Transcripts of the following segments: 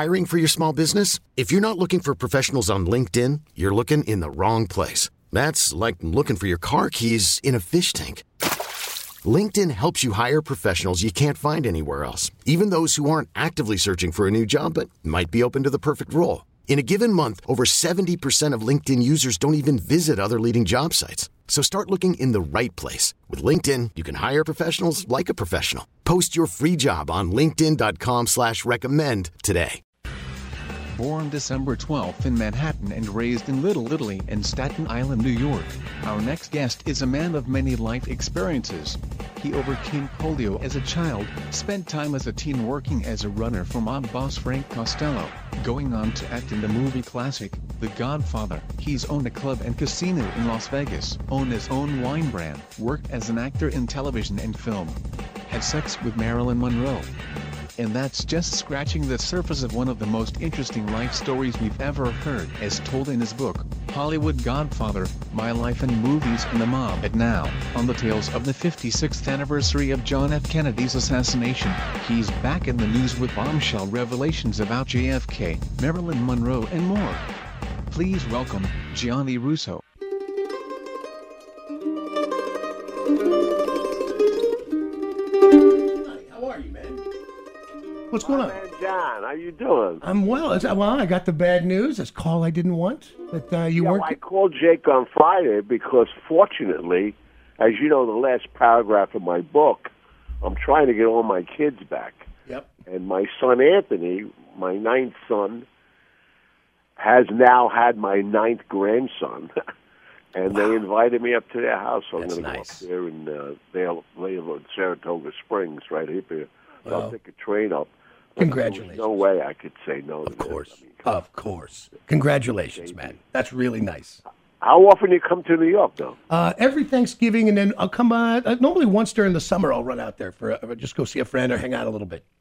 Hiring for your small business? If you're not looking for professionals on LinkedIn, you're looking in the wrong place. That's like looking for your car keys in a fish tank. LinkedIn helps you hire professionals you can't find anywhere else, even those who aren't actively searching for a new job but might be open to the perfect role. In a given month, over 70% of LinkedIn users don't even visit other leading job sites. So start looking in the right place. With LinkedIn, you can hire professionals like a professional. Post your free job on linkedin.com/recommend today. Born December 12th in Manhattan and raised in Little Italy and Staten Island, New York, our next guest is a man of many life experiences. He overcame polio as a child, spent time as a teen working as a runner for mob boss Frank Costello, going on to act in the movie classic, The Godfather. He's owned a club and casino in Las Vegas, owned his own wine brand, worked as an actor in television and film, had sex with Marilyn Monroe. And that's just scratching the surface of one of the most interesting life stories we've ever heard, as told in his book, Hollywood Godfather, My Life and Movies and the Mob. And now, on the tales of the 56th anniversary of John F. Kennedy's assassination, he's back in the news with bombshell revelations about JFK, Marilyn Monroe and more. Please welcome, Gianni Russo. What's going on? Man, John, how you doing? I'm well. I got the bad news. This call I didn't want. That you weren't. I called Jake on Friday because, fortunately, as you know, the last paragraph of my book, I'm trying to get all my kids back. Yep. And my son Anthony, my ninth son, has now had my ninth grandson. And They invited me up to their house. So I'm going to go up there and they live in Saratoga Springs, right here. So I'll take a train up. Congratulations. No way I could say no to Of course. this. Of course. Congratulations, man. That's really nice. How often do you come to New York, though? Every Thanksgiving, and then I'll come normally once during the summer I'll run out there for just go see a friend or hang out a little bit.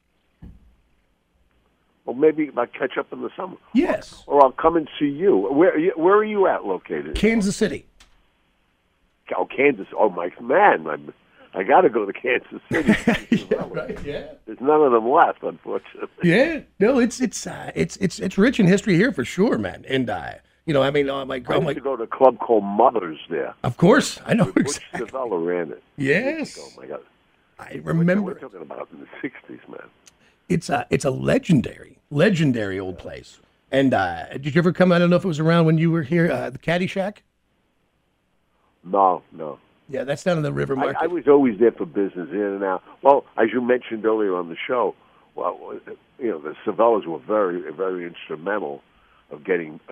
Well, maybe I'll catch up in the summer. Yes. Or I'll come and see you. Where are you at located? Kansas City. Oh, Kansas. Oh, my man. I got to go to Kansas City. Yeah, right. Yeah. There's none of them left, unfortunately. Yeah. No, it's rich in history here for sure, man. And my I used to go to a club called Mothers there. Of course, I know Butch exactly. Savella ran it. Yes. Oh my God. I remember. We're talking about in the '60s, man. It's a legendary old place. And did you ever come? I don't know if it was around when you were here. The Caddy Shack. No. Yeah, that's down in the River Market. I was always there for business, in and out. Well, as you mentioned earlier on the show, the Savellas were very, very instrumental of getting,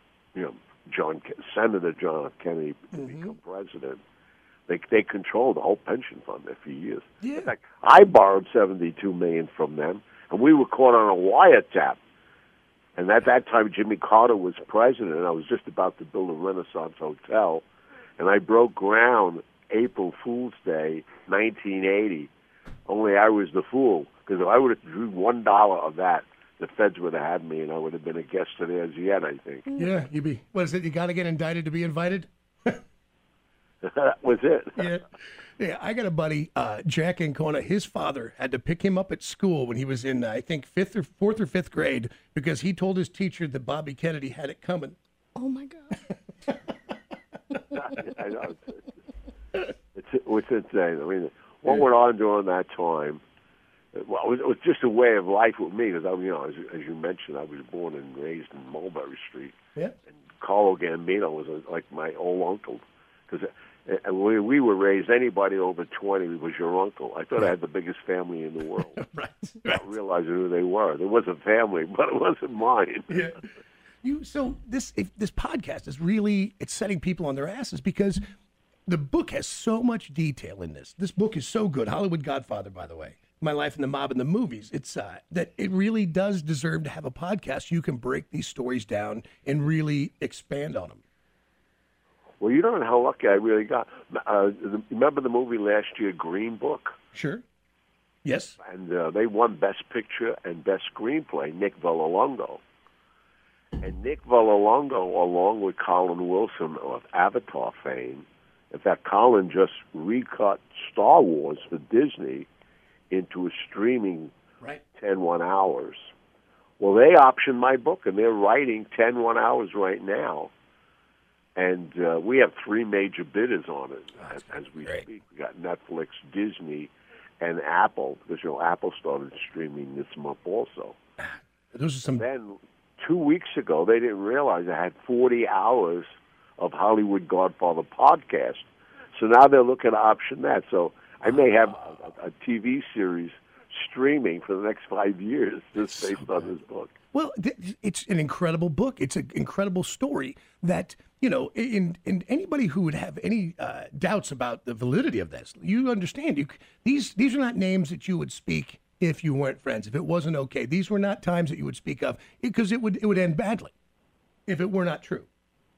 Senator John F. Kennedy to become president. They controlled the whole pension fund there for years. Yeah. In fact, I borrowed $72 million from them, and we were caught on a wiretap. And at that time, Jimmy Carter was president, and I was just about to build a Renaissance hotel, and I broke ground April Fool's Day, 1980. Only I was the fool, because if I would have drew $1 of that, the feds would have had me, and I would have been a guest of theirs yet, I think. Yeah, what is it? You got to get indicted to be invited? That was it. Yeah. I got a buddy, Jack Ancona. His father had to pick him up at school when he was in, I think, fourth or fifth grade, because he told his teacher that Bobby Kennedy had it coming. Oh my God! I know. It's insane. I mean, what went on during that time? Well, it was just a way of life with me, because as you mentioned, I was born and raised in Mulberry Street. Yeah. And Carlo Gambino was like my old uncle, because when we were raised, anybody over 20 was your uncle. I thought I had the biggest family in the world. Right. Not realizing who they were. There was a family, but it wasn't mine. Yeah. So this podcast is really, it's setting people on their asses, because the book has so much detail in this. This book is so good. Hollywood Godfather, by the way. My Life in the Mob and the Movies. It's that it really does deserve to have a podcast. You can break these stories down and really expand on them. Well, you don't know how lucky I really got. Remember the movie last year, Green Book? Sure. Yes. And they won Best Picture and Best Screenplay, Nick Vallelonga. And Nick Vallelonga, along with Colin Wilson of Avatar fame, in fact, Colin just recut Star Wars for Disney into a streaming 10 1 hours. Well, they optioned my book, and they're writing 10 1-hours right now. And we have 3 major bidders on it as we speak. We got Netflix, Disney, and Apple, because Apple started streaming this month also. Those are some. Then 2 weeks ago, they didn't realize I had 40 hours of Hollywood Godfather podcast. So now they're looking to option that. So I may have a TV series streaming for the next 5 years just based on this book. Well, it's an incredible book. It's an incredible story that, in anybody who would have any doubts about the validity of this, you understand. These are not names that you would speak if you weren't friends, if it wasn't okay. These were not times that you would speak of, because it would end badly if it were not true.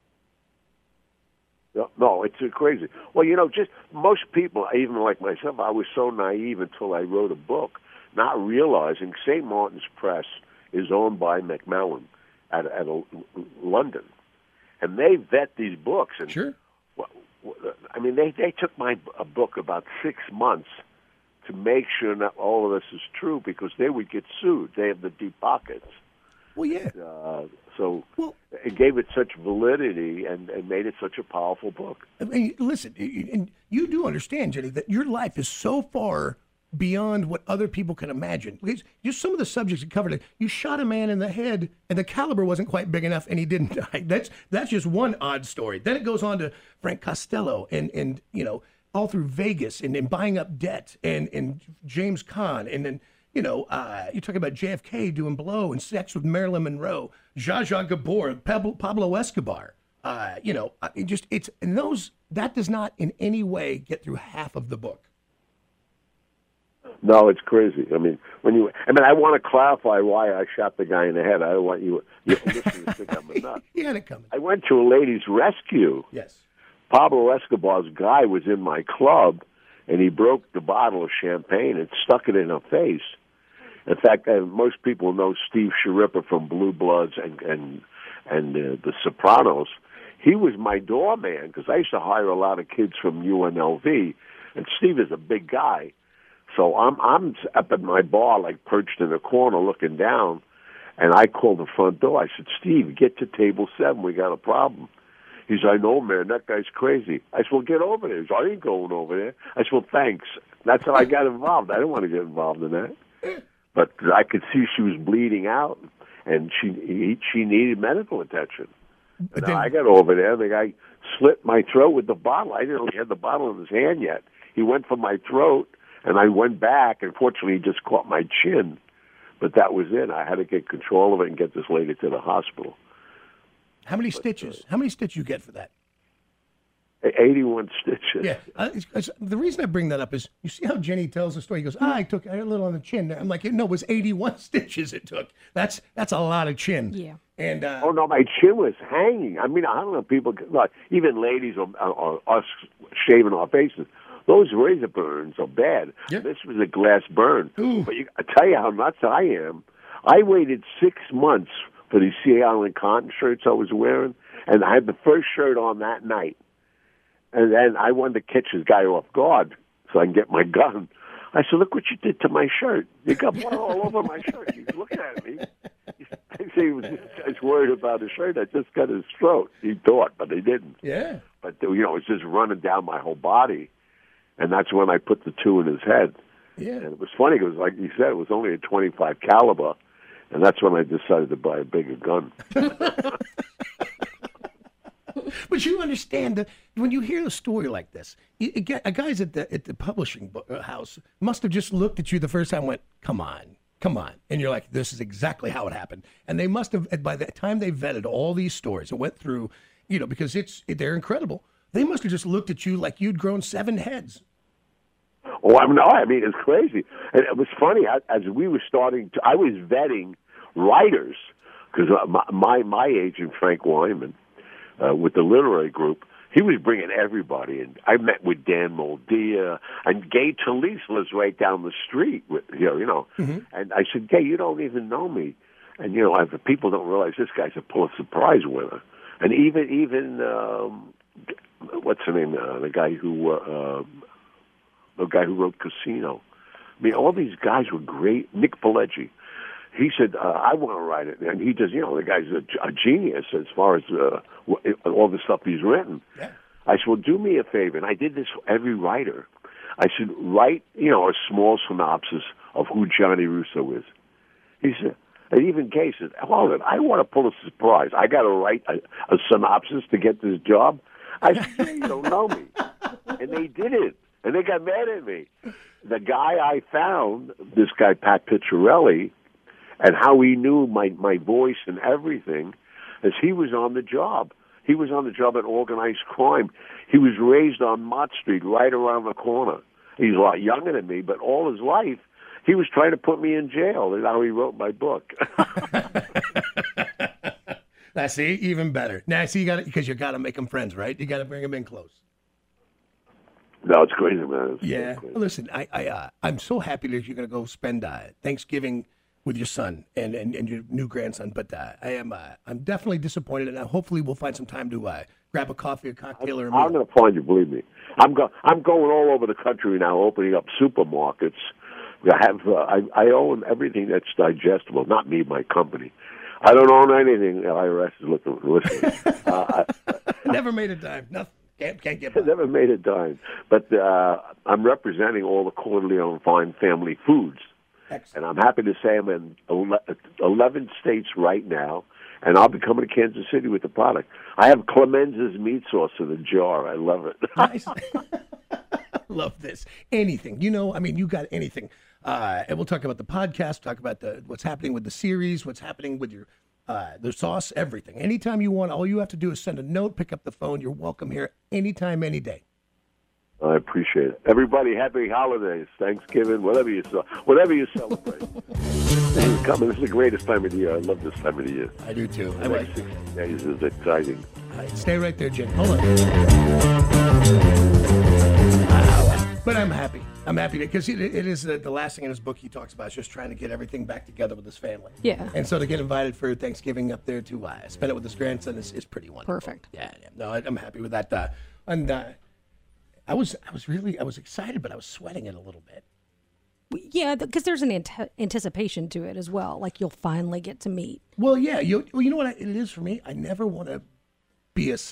No, it's crazy. Well, just most people, even like myself, I was so naive until I wrote a book, not realizing St. Martin's Press is owned by Macmillan at London, and they vet these books. And sure. I mean, they took a book about 6 months to make sure that all of this is true, because they would get sued. They have the deep pockets. Well, yeah. So it gave it such validity and made it such a powerful book. I mean, listen, and you do understand, Jenny, that your life is so far beyond what other people can imagine. Because just some of the subjects you covered, you shot a man in the head, and the caliber wasn't quite big enough, and he didn't die. That's just one odd story. Then it goes on to Frank Costello, and all through Vegas, and buying up debt, and James Caan, and then. You're talking about JFK doing blow and sex with Marilyn Monroe, Zsa Zsa Gabor, Pablo Escobar. That does not in any way get through half of the book. No, it's crazy. I mean, I want to clarify why I shot the guy in the head. I don't want you listeners to think I'm a nut. You had it coming. I went to a ladies' rescue. Yes. Pablo Escobar's guy was in my club, and he broke the bottle of champagne and stuck it in her face. In fact, most people know Steve Sharippa from Blue Bloods and The Sopranos. He was my doorman, because I used to hire a lot of kids from UNLV, and Steve is a big guy. So I'm up at my bar, like perched in a corner looking down, and I called the front door. I said, "Steve, get to table 7. We got a problem." He said, "I know, man. That guy's crazy." I said, "Well, get over there." He said, "I ain't going over there." I said, "Well, thanks." That's how I got involved. I didn't want to get involved in that. But I could see she was bleeding out, and she needed medical attention. And I got over there. The guy slit my throat with the bottle. I didn't know he had the bottle in his hand yet. He went for my throat, and I went back. And fortunately, he just caught my chin. But that was it. I had to get control of it and get this lady to the hospital. How many stitches? How many stitches you get for that? 81 stitches. Yeah. The reason I bring that up is, you see how Jenny tells the story. He goes, I took a little on the chin. I'm like, no, it was 81 stitches it took. That's a lot of chin. Yeah. And oh, no, my chin was hanging. I mean, I don't know if people, even ladies or us shaving our faces, those razor burns are bad. Yeah. This was a glass burn. Ooh. But I tell you how nuts I am. I waited 6 months for these Sea Island cotton shirts I was wearing, and I had the first shirt on that night. And then I wanted to catch this guy off guard so I can get my gun. I said, "Look what you did to my shirt. You got blood all over my shirt." He's looking at me. He was just worried about his shirt. I just got his throat. He thought, but he didn't. Yeah. But, it was just running down my whole body. And that's when I put the 2 in his head. Yeah. And it was funny because, like you said, it was only a .25 caliber. And that's when I decided to buy a bigger gun. But you understand that when you hear a story like this, guys at the publishing house must have just looked at you the first time and went, come on. And you're like, this is exactly how it happened. And they must have, by the time they vetted all these stories and went through, because they're incredible, they must have just looked at you like you'd grown 7 heads. Oh, I mean, it's crazy. And it was funny, as we were I was vetting writers, because my agent, Frank Wyman, with the literary group, he was bringing everybody in. I met with Dan Moldia, and Gay Talese lives right down the street with here, Mm-hmm. And I said, "Gay, you don't even know me." And people don't realize this guy's a Pulitzer Prize winner. And even what's the name? The guy who wrote Casino. I mean, all these guys were great. Nick Pileggi. he said, I want to write it. And he does, the guy's a genius as far as all the stuff he's written. Yeah. I said, well, do me a favor. And I did this for every writer. I said, write, a small synopsis of who Johnny Russo is. He said, and even Kay said, hold it, I want to pull a surprise. I got to write a synopsis to get this job. I said, you don't know me. And they did it. And they got mad at me. The guy I found, this guy, Pat Picciarelli, and how he knew my voice and everything, is he was on the job. He was on the job at organized crime. He was raised on Mott Street, right around the corner. He's a lot younger than me, but all his life, he was trying to put me in jail. That's how he wrote my book. Now, see, even better. Now, see, because you got to make them friends, right? You got to bring them in close. No, it's crazy, man. It's crazy. Well, listen, I'm so happy that you're going to go spend Thanksgiving with your son and your new grandson. But I'm definitely disappointed, and hopefully we'll find some time to grab a coffee, a cocktail, or a meal. I'm going to find you, believe me. I'm going all over the country now, opening up supermarkets. I own everything that's digestible. Not me, my company. I don't own anything. The IRS is listening. Never made a dime. Nothing. Can't get by. Never made a dime. But I'm representing all the Corleone Fine family foods. Excellent. And I'm happy to say I'm in 11 states right now, and I'll be coming to Kansas City with the product. I have Clemenza's meat sauce in a jar. I love it. Nice. Love this. Anything. You got anything. And we'll talk about the podcast, talk about what's happening with the series, what's happening with your the sauce, everything. Anytime you want, all you have to do is send a note, pick up the phone. You're welcome here anytime, any day. I appreciate it. Everybody, happy holidays, Thanksgiving, whatever you celebrate. This is coming. This is the greatest time of the year. I love this time of the year. I do too. The next 60 days is exciting. All right, stay right there, Jen. Hold on. But I'm happy. I'm happy because it is the last thing in his book he talks about is just trying to get everything back together with his family. Yeah. And so to get invited for Thanksgiving up there to spend it with his grandson is pretty wonderful. Perfect. Yeah. No, I'm happy with that. And I was excited, but I was sweating it a little bit. Yeah, because there's an anticipation to it as well. Like you'll finally get to meet. Well, yeah. You know what it is for me? I never want to be a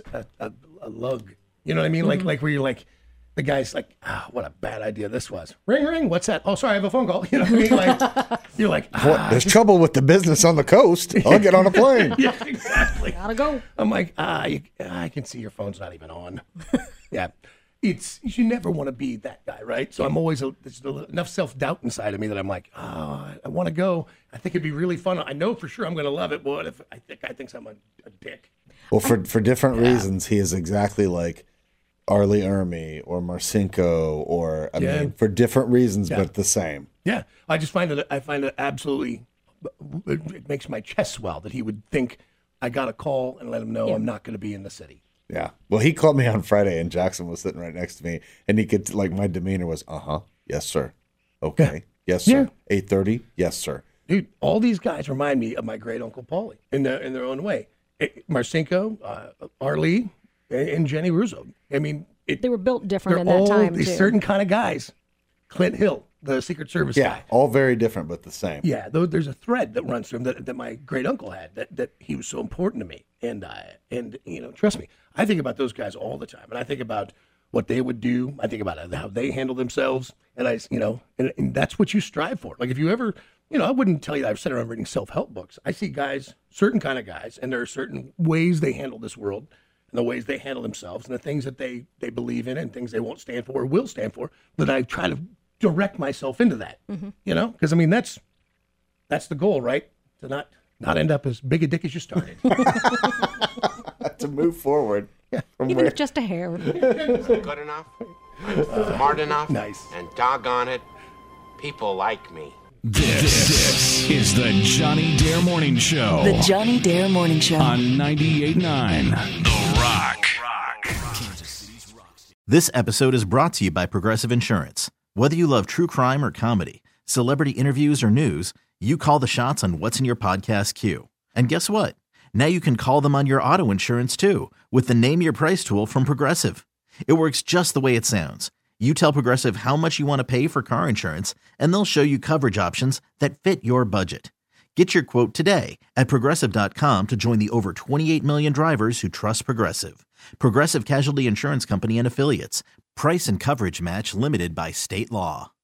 lug. You know what I mean? Mm-hmm. Like where you're like, the guy's like, what a bad idea this was. Ring, ring. What's that? Oh, sorry, I have a phone call. You know what I mean? Like, you're like, there's trouble with the business on the coast. I'll get on a plane. Yeah, exactly. Gotta go. I'm like, I can see your phone's not even on. Yeah. You never want to be that guy, right? So I'm always, there's enough self-doubt inside of me that I'm like, I want to go. I think it'd be really fun. I know for sure I'm going to love it. What if I think I'm a dick? Well, for different reasons, he is exactly like Arlie Ermy or Marcinko or, I mean, for different reasons, but the same. Yeah. I find it absolutely, it makes my chest swell that he would think I got a call and let him know I'm not going to be in the city. Yeah. Well, he called me on Friday and Jackson was sitting right next to me and he could, like, my demeanor was, yes, sir. Okay. Yes, sir. 8:30. Yes, sir. Dude, all these guys remind me of my great uncle Paulie in their own way. Marcinko, Arlie, and Jenny Russo. I mean, they were built different in they're that time, all these too. certain kind of guys. Clint Hill, the Secret Service guy. All very different, but the same. Yeah, there's a thread that runs through him that my great uncle had, that he was so important to me. And trust me, I think about those guys all the time. And I think about what they would do. I think about how they handle themselves. And and that's what you strive for. Like if you ever, I wouldn't tell you that I've sat around reading self-help books. I see guys, certain kind of guys, and there are certain ways they handle this world and the ways they handle themselves and the things that they believe in and things they won't stand for or will stand for, that I try to direct myself into that, because I mean, that's the goal, right? To not end up as big a dick as you started. To move forward. Even if just a hair. Good enough, smart enough, Nice. and doggone it, people like me. This is the Johnny Dare Morning Show. The Johnny Dare Morning Show. On 98.9 The Rock. This episode is brought to you by Progressive Insurance. Whether you love true crime or comedy, celebrity interviews or news, you call the shots on what's in your podcast queue. And guess what? Now you can call them on your auto insurance too with the Name Your Price tool from Progressive. It works just the way it sounds. You tell Progressive how much you want to pay for car insurance, and they'll show you coverage options that fit your budget. Get your quote today at Progressive.com to join the over 28 million drivers who trust Progressive. Progressive Casualty Insurance Company and Affiliates. Price and coverage match limited by state law.